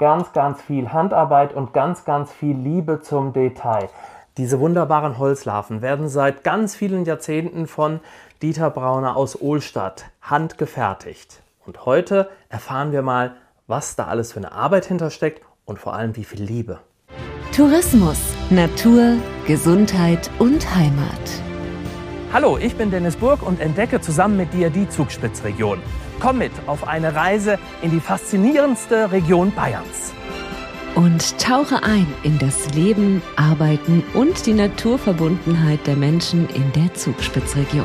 ganz, ganz viel Handarbeit und ganz, ganz viel Liebe zum Detail. Diese wunderbaren Holzlarven werden seit ganz vielen Jahrzehnten von Dieter Brauner aus Ohlstadt handgefertigt. Und heute erfahren wir mal, was da alles für eine Arbeit hintersteckt und vor allem wie viel Liebe. Tourismus, Natur, Gesundheit und Heimat. Hallo, ich bin Dennis Burg und entdecke zusammen mit dir die Zugspitzregion. Komm mit auf eine Reise in die faszinierendste Region Bayerns. Und tauche ein in das Leben, Arbeiten und die Naturverbundenheit der Menschen in der Zugspitzregion.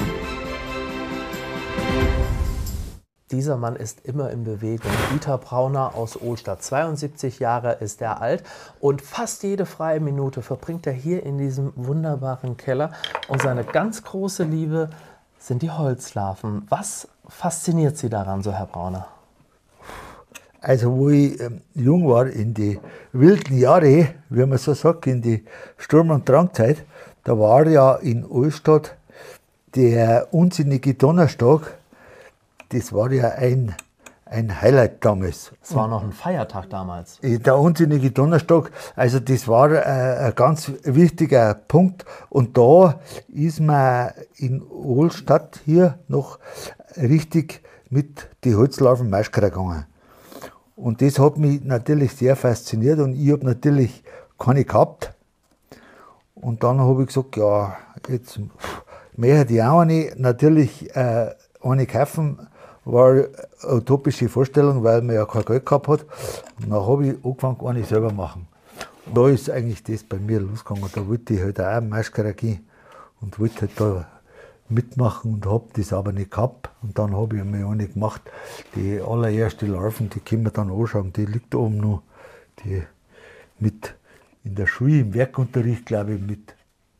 Dieser Mann ist immer in Bewegung. Dieter Brauner aus Ohlstadt. 72 Jahre ist er alt und fast jede freie Minute verbringt er hier in diesem wunderbaren Keller. Und seine ganz große Liebe sind die Holzlarven. Was fasziniert Sie daran so, Herr Brauner? Also wo ich jung war, in die wilden Jahre, wie man so sagt, in die Sturm- und Drangzeit, da war ja in Ohlstadt der unsinnige Donnerstag. Das war ja ein Highlight damals. Es war noch ein Feiertag damals. Der unsinnige Donnerstag, also das war ein ganz wichtiger Punkt. Und da ist man in Ohlstadt hier noch richtig mit den Holzlarven Maschkara gegangen. Und das hat mich natürlich sehr fasziniert und ich habe natürlich keine gehabt. Und dann habe ich gesagt, ja, jetzt möchte ich auch eine. Natürlich eine kaufen, war eine utopische Vorstellung, weil man ja kein Geld gehabt hat. Und dann habe ich angefangen, eine selber machen. Und da ist eigentlich das bei mir losgegangen. Da wollte ich halt auch Maschkara gehen und wollte halt da mitmachen und habe das aber nicht gehabt. Und dann habe ich mir eine gemacht. Die allererste Larven, die können wir dann anschauen, die liegt da oben noch. Die mit in der Schule, im Werkunterricht, glaube ich, mit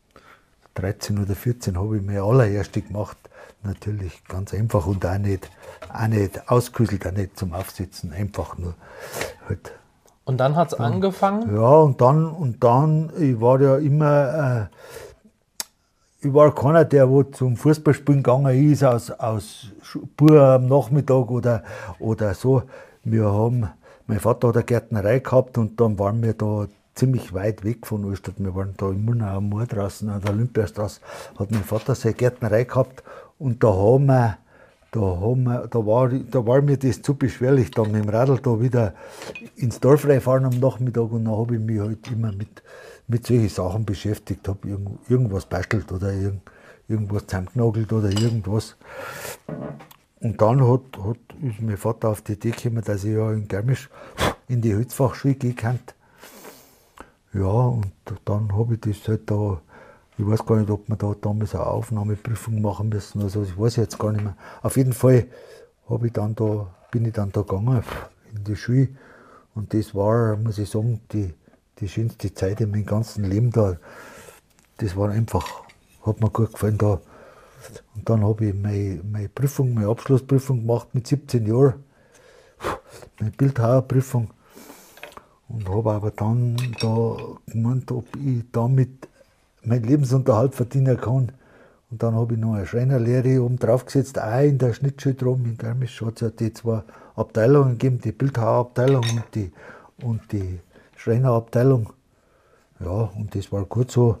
13 oder 14 habe ich mir allererste gemacht. Natürlich ganz einfach und auch nicht ausküselt, auch nicht zum Aufsitzen, einfach nur halt. Und dann hat es angefangen? Ja, und dann, ich war ja immer, ich war keiner, der wo zum Fußballspielen gegangen ist, aus pur am Nachmittag oder so. Mein Vater hat eine Gärtnerei gehabt und dann waren wir da ziemlich weit weg von Ohlstadt. Wir waren da in Murnau am Moor draußen, an der Olympiastraße, hat mein Vater seine Gärtnerei gehabt. Und da war mir das zu beschwerlich, dann mit dem Radl da wieder ins Dorf reinfahren am Nachmittag und dann habe ich mich halt immer mit solchen Sachen beschäftigt, habe irgendwas bastelt oder irgendwas zusammengenagelt oder irgendwas. Und dann ist mein Vater auf die Idee gekommen, dass ich ja in Garmisch in die Holzfachschule gehen kann. Ja, und dann habe ich das halt da. Ich weiß gar nicht, ob wir da damals eine Aufnahmeprüfung machen müssen, also ich weiß jetzt gar nicht mehr. Auf jeden Fall bin ich dann da gegangen in die Schule und das war, muss ich sagen, die schönste Zeit in meinem ganzen Leben da. Das war einfach, hat mir gut gefallen da. Und dann habe ich meine Abschlussprüfung gemacht mit 17 Jahren, meine Bildhauerprüfung und habe aber dann da gemeint, ob ich damit meinen Lebensunterhalt verdienen kann. Und dann habe ich noch eine Schreinerlehre oben drauf gesetzt, auch in der Schnittschule drum. In Garmisch hat es ja die zwei Abteilungen gegeben, die Bildhauerabteilung und die Schreinerabteilung. Ja, und das war gut so.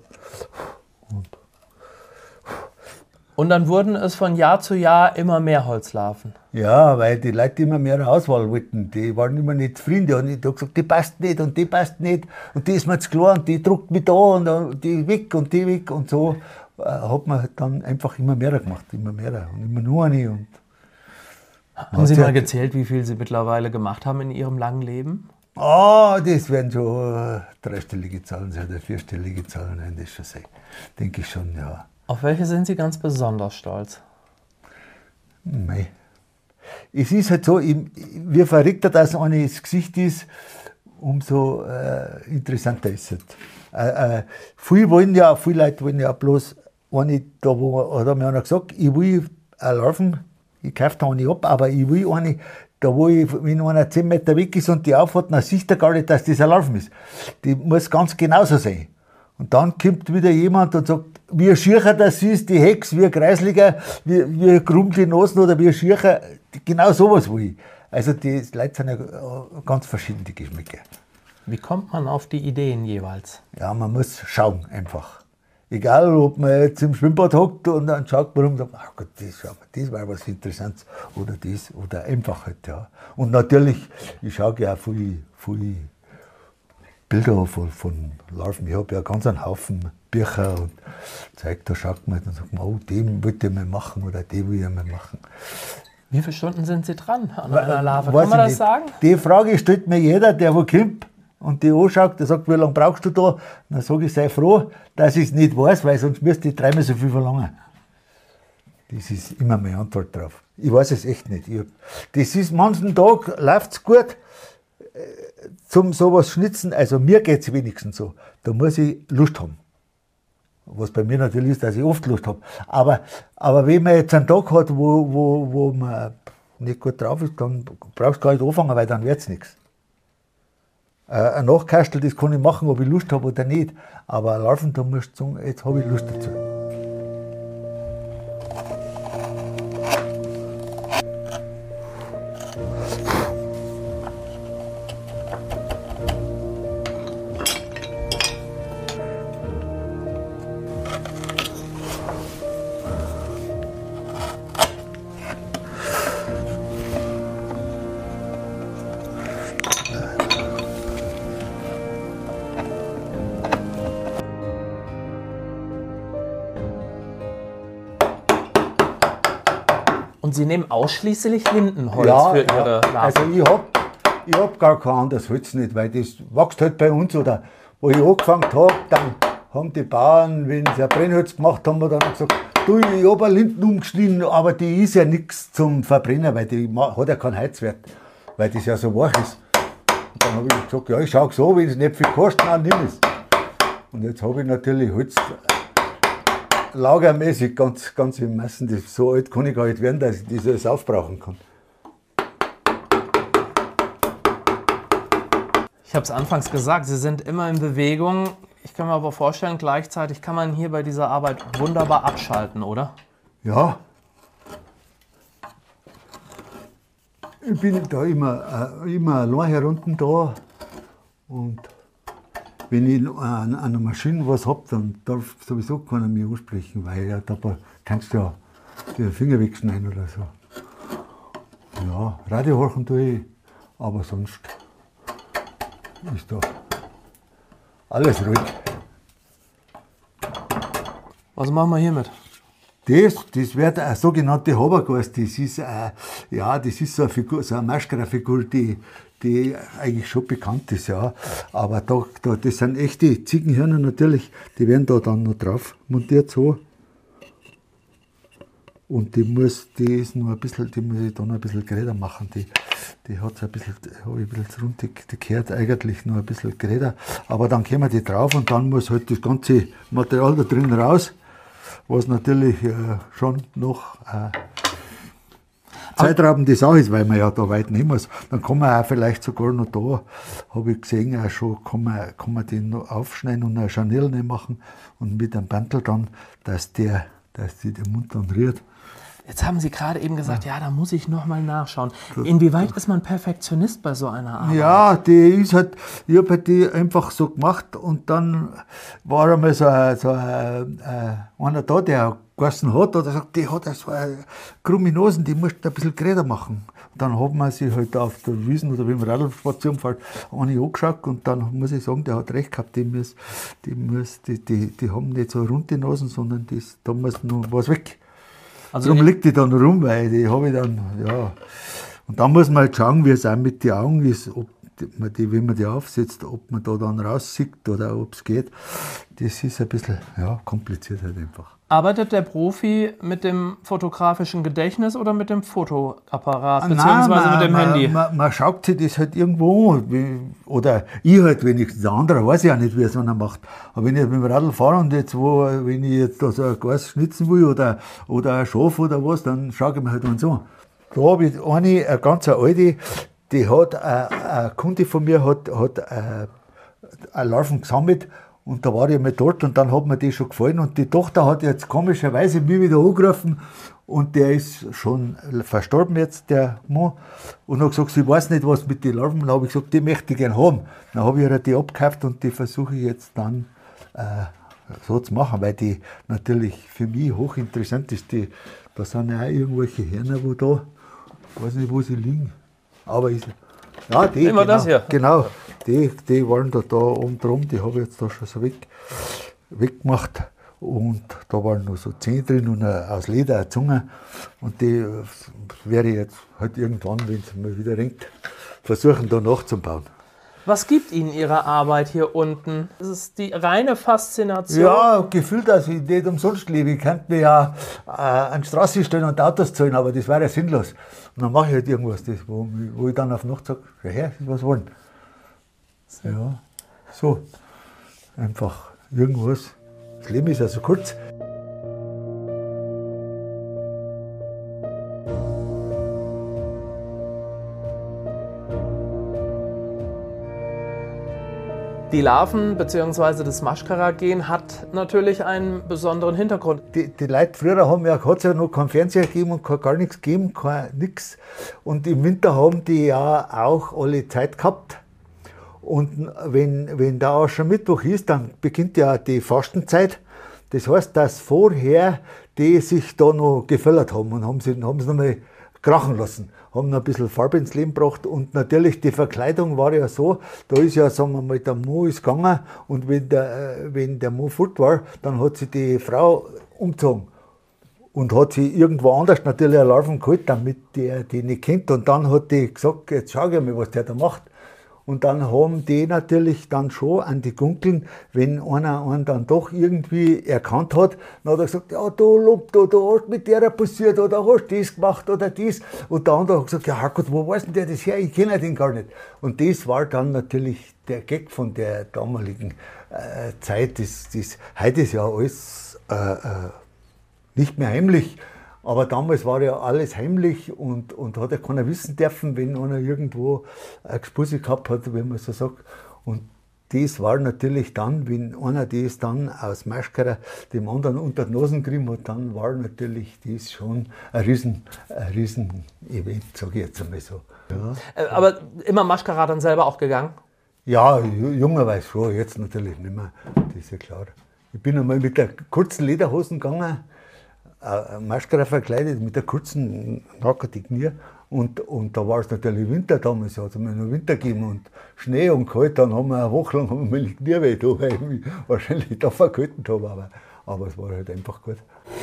Und dann wurden es von Jahr zu Jahr immer mehr Holzlarven. Ja, weil die Leute immer mehr Auswahl wollten. Die waren immer nicht zufrieden. Die haben gesagt, die passt nicht und die passt nicht. Und die ist mir zu klar und die druckt mich da und die weg und die weg. Und so hat man dann einfach immer mehr gemacht. Immer mehr und immer nur eine. Und haben Sie mal gezählt, wie viel Sie mittlerweile gemacht haben in Ihrem langen Leben? Das werden schon dreistellige Zahlen sein oder vierstellige Zahlen. Nein, das schon sein. Denke ich schon, ja. Auf welche sind Sie ganz besonders stolz? Mei. Es ist halt so, wie verrückter das eine das Gesicht ist, umso interessanter ist es. Viele Leute wollen ja bloß eine, da wo, hat mir einer gesagt, ich will eine Larven, ich kaufe da eine ab, aber ich will eine, da wo ich, wenn einer 10 Meter weg ist und die aufhat, dann sieht er gar nicht, dass das eine Larven ist. Die muss ganz genauso sein. Und dann kommt wieder jemand und sagt, wie schiecher das ist, die Hex, wie kreisliger, wie krumm die Nasen oder wie schiecher, genau sowas will ich. Also die Leute sind ja ganz verschieden, die Geschmäcker. Wie kommt man auf die Ideen jeweils? Ja, man muss schauen einfach. Egal, ob man jetzt im Schwimmbad hockt und dann schaut man rum und sagt, ach Gott, das war was Interessantes oder das oder einfach halt, ja. Und natürlich, ich schaue ja auch viel Bilder von Larven. Ich habe ja ganz einen Haufen Bücher und Zeug, da schaut man und sagt man, oh, den wollte ich mal machen oder den will ich mal machen. Wie viele Stunden sind Sie dran an einer Larve? Weiß Kann man ich das nicht. sagen? Die Frage stellt mir jeder, der wo kommt und die anschaut, der sagt, wie lange brauchst du da? Dann sage ich, sei froh, dass ich es nicht weiß, weil sonst müsste ich dreimal so viel verlangen. Das ist immer meine Antwort drauf. Ich weiß es echt nicht. Das ist, manchen Tag läuft es gut, zum sowas schnitzen, also mir geht es wenigstens so. Da muss ich Lust haben. Was bei mir natürlich ist, dass ich oft Lust habe. Aber wenn man jetzt einen Tag hat, wo man nicht gut drauf ist, dann brauchst du gar nicht anfangen, weil dann wird es nichts. Ein Nachkastel, das kann ich machen, ob ich Lust habe oder nicht. Aber Larven, da musst du sagen, jetzt habe ich Lust dazu. Und Sie nehmen ausschließlich Lindenholz Ja, für Ihre Larven? also ich hab gar kein anderes Holz nicht, weil das wächst halt bei uns. Oder wo ich angefangen habe, dann haben die Bauern, wenn sie ein Brennholz gemacht haben, dann gesagt, du, ich habe eine Linden umgeschnitten, aber die ist ja nichts zum Verbrennen, weil die hat ja keinen Heizwert, weil das ja so weich ist. Und dann habe ich gesagt, ja, ich schaue so, wenn es nicht viel kostet, dann nimm es. Und jetzt habe ich natürlich Holz lagermäßig ganz im Massen. Das, so alt kann ich gar nicht werden, dass ich das alles aufbrauchen kann. Ich habe es anfangs gesagt, Sie sind immer in Bewegung. Ich kann mir aber vorstellen, gleichzeitig kann man hier bei dieser Arbeit wunderbar abschalten, oder? Ja. Ich bin da immer allein herunten da. Und wenn ich an einer Maschine was habe, dann darf sowieso keiner mich ansprechen, weil ja, da kannst du ja die Finger wegschneiden oder so. Ja, Radio horchen tue ich, aber sonst ist da alles ruhig. Was machen wir hiermit? Das wird eine sogenannte Habergast. Das ist, das ist so eine Figur, so eine Maschkara-Figur, die eigentlich schon bekannt ist, ja. Aber das sind echte Ziegenhörner natürlich, die werden da dann noch drauf montiert so. Und die muss ich dann ein bisschen geräder machen. Die hat so ein bisschen, habe ich ein bisschen rund, die gehört eigentlich noch ein bisschen geräder. Aber dann kommen die drauf und dann muss halt das ganze Material da drin raus, was natürlich schon noch zeitraubende Sache ist, weil man ja da weit nehmen muss. Dann kann man auch vielleicht sogar noch da, habe ich gesehen, auch schon, kann man den noch aufschneiden und eine Chanel machen und mit einem Bantel dann, dass die den Mund dann rührt. Jetzt haben Sie gerade eben gesagt, ja, da muss ich nochmal nachschauen. Inwieweit ist man Perfektionist bei so einer Arbeit? Ja, die ist halt, ich habe halt die einfach so gemacht und dann war einmal einer da, der gegessen hat, oder sagt, die hat so eine krumme Nase, die musst du ein bisschen geräder machen. Und dann hat man sich halt auf der Wiesn oder beim Radl spazieren fällt, eine angeschaut und dann muss ich sagen, der hat recht gehabt, die haben nicht so runde Nasen, sondern da muss noch was weg. Also Darum liegt die dann rum, weil die habe ich dann, ja. Und dann muss man halt schauen, wie es auch mit den Augen ist, ob man wenn man die aufsetzt, ob man da dann raussieht oder ob es geht. Das ist ein bisschen, ja, kompliziert halt einfach. Arbeitet der Profi mit dem fotografischen Gedächtnis oder mit dem Fotoapparat, beziehungsweise mit dem Handy? Man schaut sich das halt irgendwo an. Oder ich halt wenigstens, der andere weiß ja nicht, wie es einer macht. Aber wenn ich jetzt mit dem Radl fahre und wenn ich jetzt da so ein Gas schnitzen will oder ein Schaf oder was, dann schaue ich mir halt an so. Da habe ich eine ganz alte, die hat, ein Kunde von mir hat eine Larven gesammelt. Und da war ich mal dort und dann hat mir die schon gefallen. Und die Tochter hat jetzt komischerweise mich wieder angerufen Und der ist schon verstorben jetzt, der Mann. Und hat gesagt, sie weiß nicht, was mit den Larven. Dann habe ich gesagt, die möchte ich gerne haben. Dann habe ich ihr die abgekauft und die versuche ich jetzt dann so zu machen, weil die natürlich für mich hochinteressant ist. Da sind ja auch irgendwelche Hörner, wo da, ich weiß nicht, wo sie liegen. Aber ja, die, Nehmen wir das hier. Genau, die waren da oben drum, die habe ich jetzt da schon so weggemacht. Und da waren noch so Zähne drin und aus Leder eine Zunge. Und die werde ich jetzt halt irgendwann, wenn es mal wieder ringt, versuchen da nachzubauen. Was gibt Ihnen Ihre Arbeit hier unten? Ist es die reine Faszination? Ja, gefühlt, dass ich nicht umsonst lebe. Ich könnte mir ja an die Straße stellen und Autos zahlen, aber das wäre ja sinnlos. Und dann mache ich halt irgendwas, wo ich dann auf Nacht sage, schau her, was wollen. Ja, so. Einfach irgendwas. Das Leben ist ja so kurz. Die Larven bzw. das Maschkara-Gen hat natürlich einen besonderen Hintergrund. Die Leute früher hat es ja noch keinen Fernseher gegeben und gar nichts gegeben, nichts. Und im Winter haben die ja auch alle Zeit gehabt. Und wenn da auch schon Mittwoch ist, dann beginnt ja die Fastenzeit. Das heißt, dass vorher die sich da noch geföllert haben und haben sie noch mal krachen lassen, haben noch ein bisschen Farbe ins Leben gebracht. Und natürlich die Verkleidung war ja so, da ist ja, sagen wir mal, der Mann ist gegangen und wenn der Mann fort war, dann hat sie die Frau umgezogen. Und hat sie irgendwo anders natürlich eine Larven geholt, damit der die nicht kennt. Und dann hat die gesagt, jetzt schau ich mal, was der da macht. Und dann haben die natürlich dann schon an die Gunkeln, wenn einer einen dann doch irgendwie erkannt hat, dann hat er gesagt, ja, du Lob, da hast mit der passiert oder hast das gemacht oder das. Und der andere hat gesagt, ja Herrgott, wo weiß denn der das her? Ich kenne den gar nicht. Und das war dann natürlich der Gag von der damaligen Zeit. Heute ist ja alles nicht mehr heimlich. Aber damals war ja alles heimlich und hat ja keiner wissen dürfen, wenn einer irgendwo eine Gespuse gehabt hat, wenn man so sagt. Und das war natürlich dann, wenn einer das dann aus Maschkara dem anderen unter die Nase gekriegt hat, dann war natürlich das schon ein riesen Event, sage ich jetzt einmal so. Ja. Aber immer Maschkara dann selber auch gegangen? Ja, jungerweise schon, jetzt natürlich nicht mehr, das ist ja klar. Ich bin einmal mit der kurzen Lederhosen gegangen, Maschkara verkleidet mit der kurzen nackten Knie und da war es natürlich Winter damals, hat es mir noch Winter gegeben und Schnee und kalt, dann haben wir eine Woche lang mal die Knie weh da, weil ich mich wahrscheinlich da verkalten habe, aber es war halt einfach gut.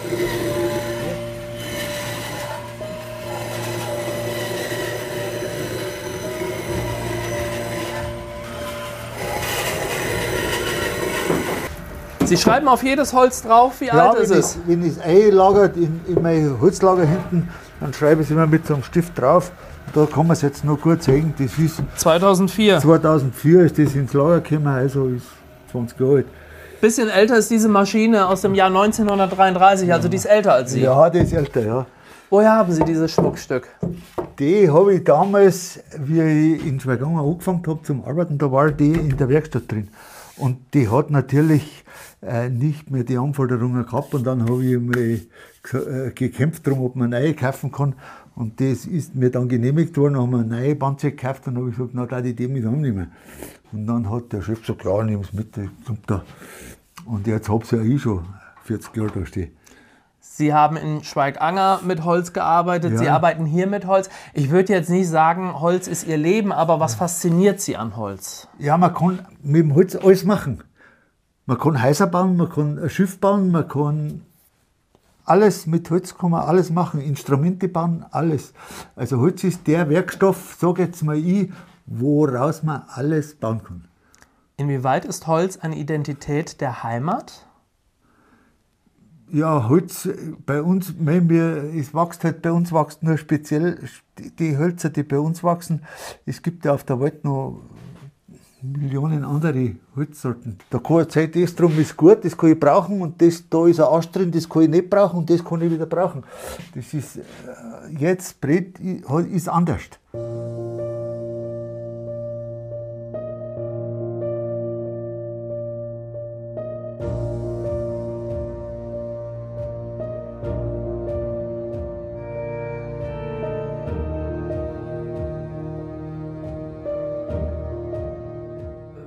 Sie schreiben auf jedes Holz drauf, wie alt ist es? Wenn ich es einlagert in mein Holzlager hinten, dann schreibe ich es immer mit so einem Stift drauf. Da kann man es jetzt noch gut sehen. Das ist 2004. 2004 ist das ins Lager gekommen, also ist 20 Jahre alt. Bisschen älter ist diese Maschine aus dem Jahr 1933, also die ist älter als Sie. Ja, die ist älter, ja. Woher haben Sie dieses Schmuckstück? Die habe ich damals, wie ich in Schweiganga angefangen habe zum Arbeiten, da war die in der Werkstatt drin. Und die hat natürlich nicht mehr die Anforderungen gehabt und dann habe ich mal gekämpft darum, ob man eine neue kaufen kann. Und das ist mir dann genehmigt worden, haben wir eine neue Bandsäge gekauft und dann habe ich gesagt, na, da die mit annehmen. Und dann hat der Chef gesagt, klar, nimm es mit, kommt da. Und jetzt habe ich ja schon 40 Jahre da stehen. Sie haben in Schweiganger mit Holz gearbeitet, Ja. Sie arbeiten hier mit Holz. Ich würde jetzt nicht sagen, Holz ist Ihr Leben, aber was fasziniert Sie an Holz? Ja, man kann mit dem Holz alles machen. Man kann Häuser bauen, man kann ein Schiff bauen, man kann alles, mit Holz kann man alles machen, Instrumente bauen, alles. Also Holz ist der Werkstoff, sage jetzt mal ich, woraus man alles bauen kann. Inwieweit ist Holz eine Identität der Heimat? Ja, Holz bei uns, es wächst halt, bei uns wächst nur speziell die Hölzer, die bei uns wachsen. Es gibt ja auf der Welt noch Millionen andere Holzsorten. Da kann ich sagen, das drum ist gut, das kann ich brauchen und das, da ist ein Ast drin, das kann ich nicht brauchen und das kann ich wieder brauchen. Das ist jetzt ist anders.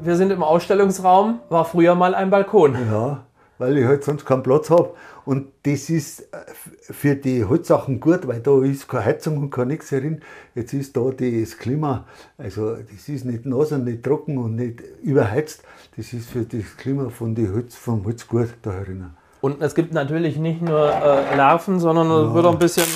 wir sind im Ausstellungsraum, war früher mal ein Balkon. Ja, weil ich halt sonst keinen Platz habe. Und das ist für die Holzsachen gut, weil da ist keine Heizung und kein nichts drin. Jetzt ist da das Klima, also das ist nicht nass und nicht trocken und nicht überheizt. Das ist für das Klima vom Holz gut da drinnen. Und es gibt natürlich nicht nur Larven, sondern es wird auch ein bisschen...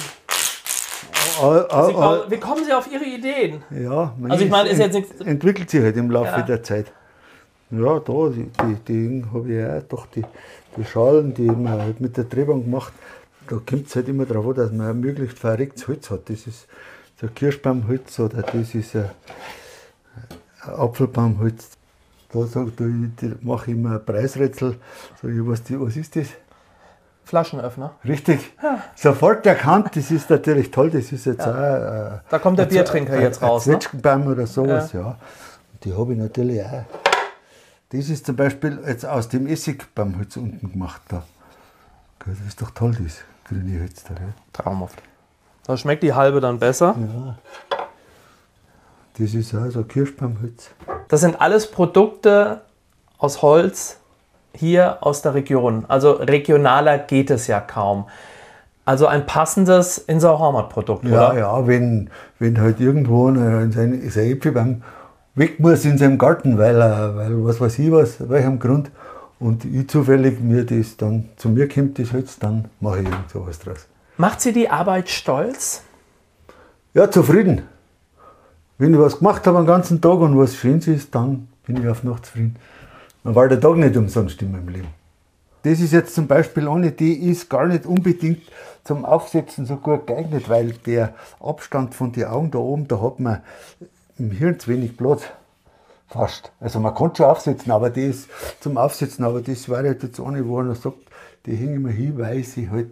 Wie kommen Sie auf Ihre Ideen? Ja, also ich meine, ist jetzt nichts... Entwickelt sich halt im Laufe der Zeit. Ja, da, die habe ich auch, doch die Schalen, die man halt mit der Drehbank macht, da kommt es halt immer darauf an, dass man ein möglichst verrecktes Holz hat. Das ist so ein Kirschbaumholz oder das ist ein Apfelbaumholz. Da mache ich immer ein Preisrätsel. Sag ich, was ist das? Flaschenöffner. Richtig. Sofort erkannt, das ist natürlich toll. Das ist jetzt auch, da kommt der Biertrinker jetzt raus. Ein Zwetschgenbaum oder sowas, ja. Und die habe ich natürlich auch. Das ist zum Beispiel jetzt aus dem Essigbaumholz unten gemacht. Da. Das ist doch toll, das grüne Holz da. Ja. Traumhaft. Da schmeckt die halbe dann besser. Ja. Das ist auch so Kirschbaumholz. Das sind alles Produkte aus Holz hier aus der Region. Also regionaler geht es ja kaum. Also ein passendes Inser-Hormat-Produkt, oder? Ja, wenn halt irgendwo sein Äpfelbaum weg muss in seinem Garten, weil was weiß ich was, welchem Grund, und ich zufällig mir das dann zu mir kommt, das Holz, dann mache ich irgend sowas draus. Macht Sie die Arbeit stolz? Ja, zufrieden. Wenn ich was gemacht habe den ganzen Tag und was Schönes ist, dann bin ich auf Nacht zufrieden. Man war der Tag nicht umsonst in meinem Leben. Das ist jetzt zum Beispiel eine, die ist gar nicht unbedingt zum Aufsetzen so gut geeignet, weil der Abstand von den Augen da oben, da hat man im Hirn zu wenig Platz. Fast. Also man kann schon aufsetzen, aber das zum Aufsetzen, aber das war halt jetzt eine, wo einer sagt, die hänge ich mir hin, weil sie halt,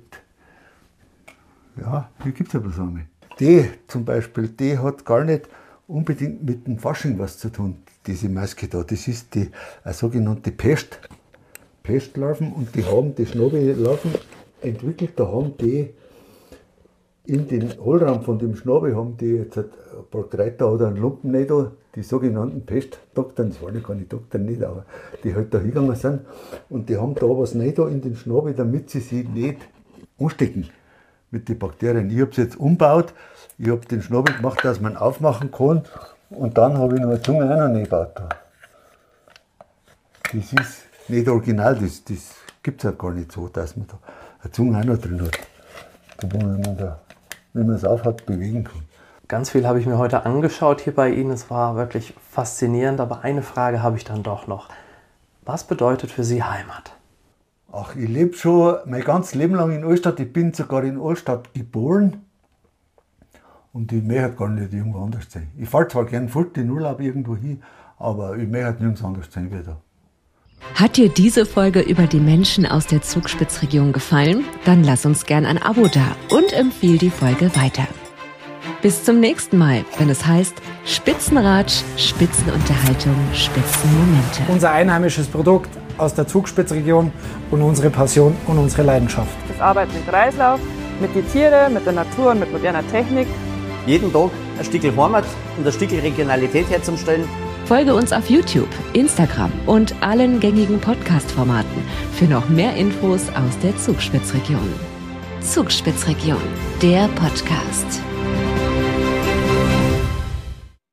ja, hier gibt es ja bloß eine. Die zum Beispiel, die hat gar nicht unbedingt mit dem Fasching was zu tun, diese Maske da. Das ist die sogenannte Pestlarven, und die haben die Schnabellarven entwickelt, da haben die in den Hohlraum von dem Schnabel haben die jetzt ein paar Kräuter oder einen Lumpen nicht da, die sogenannten Pestdoktoren, das waren ja keine Doktoren nicht, aber die halt da hingegangen sind, und die haben da was nicht da in den Schnabel, damit sie sich nicht anstecken mit den Bakterien. Ich habe es jetzt umgebaut, ich habe den Schnabel gemacht, dass man aufmachen kann, und dann habe ich noch eine Zunge auch noch nicht gebaut. Das ist nicht original, das gibt es ja gar nicht so, dass man da eine Zunge auch noch drin hat, wo man da, wenn man es aufhat, bewegen kann. Ganz viel habe ich mir heute angeschaut hier bei Ihnen. Es war wirklich faszinierend, aber eine Frage habe ich dann doch noch. Was bedeutet für Sie Heimat? Ach, ich lebe schon mein ganzes Leben lang in Altstadt. Ich bin sogar in Altstadt geboren. Und ich möchte gar nicht irgendwo anders sein. Ich fahre zwar gern fort in Urlaub irgendwo hin, aber ich möchte nirgends anders sein wie da. Hat dir diese Folge über die Menschen aus der Zugspitzregion gefallen? Dann lass uns gern ein Abo da und empfehle die Folge weiter. Bis zum nächsten Mal, wenn es heißt Spitzenratsch, Spitzenunterhaltung, Spitzenmomente. Unser einheimisches Produkt aus der Zugspitzregion und unsere Passion und unsere Leidenschaft. Das Arbeiten im Kreislauf, mit den Tieren, mit der Natur und mit moderner Technik. Jeden Tag ein Stückchen Heimat und ein Stückchen Regionalität herzustellen. Folge uns auf YouTube, Instagram und allen gängigen Podcast-Formaten für noch mehr Infos aus der Zugspitzregion. Zugspitzregion, der Podcast.